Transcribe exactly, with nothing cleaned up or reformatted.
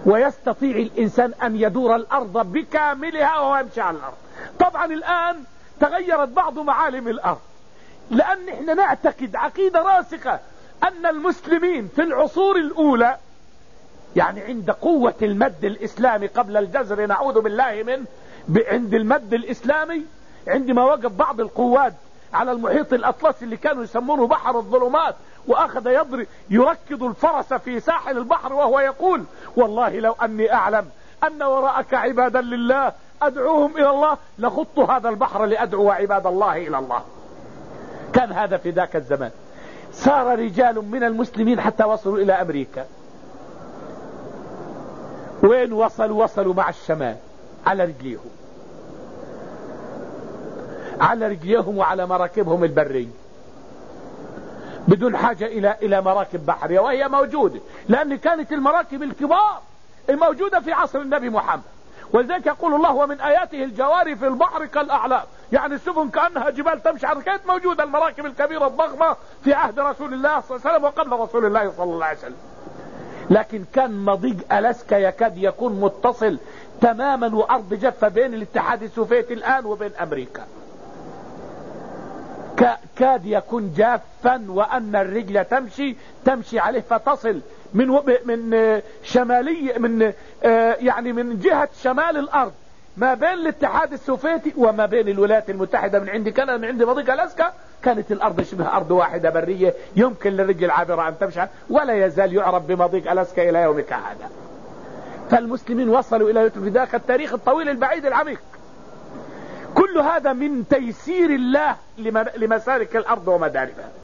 ويستطيع الإنسان أن يدور الأرض بكاملها وهو يمشي على الأرض. طبعا الآن تغيرت بعض معالم الأرض، لأن احنا نعتقد عقيدة راسخة أن المسلمين في العصور الأولى، يعني عند قوة المد الإسلامي قبل الجزر نعوذ بالله منه، عند المد الإسلامي عندما وقف بعض القوات على المحيط الأطلسي اللي كانوا يسمونه بحر الظلمات، وأخذ يضرب يركض الفرس في ساحل البحر وهو يقول والله لو أني أعلم أن وراءك عبادا لله أدعوهم إلى الله لخضت هذا البحر لأدعو عباد الله إلى الله. كان هذا في ذاك الزمان. صار رجال من المسلمين حتى وصلوا إلى أمريكا. وين وصلوا؟ وصلوا مع الشمال على رجليهم، على رجليهم وعلى مراكبهم البرية، بدون حاجة إلى إلى مراكب بحرية، وهي موجودة، لأن كانت المراكب الكبار الموجودة في عصر النبي محمد. ولذلك يقول الله ومن آياته الجواري في البحر كالأعلام، يعني السفن كأنها جبال تمشي على. كانت موجودة المراكب الكبيرة الضخمة في عهد رسول الله صلى الله عليه وسلم وقبل رسول الله صلى الله عليه وسلم. لكن كان مضيق ألاسكا يكاد يكون متصل تماما وأرض جافة بين الاتحاد السوفيتي الآن وبين أمريكا، كاد يكون جافا، وأن الرجل تمشي تمشي عليه فتصل من من شمالي من يعني من جهة شمال الأرض ما بين الاتحاد السوفيتي وما بين الولايات المتحدة. من عندي كان من عندي مضيق ألاسكا كانت الأرض شبه أرض واحدة برية يمكن للرجل العابرة أن تمشي، ولا يزال يعرف بمضيق ألاسكا إلى يومك هذا. فالمسلمين وصلوا إلى في ذاك التاريخ الطويل البعيد العميق. كل هذا من تيسير الله لمسالك الأرض ومدارها.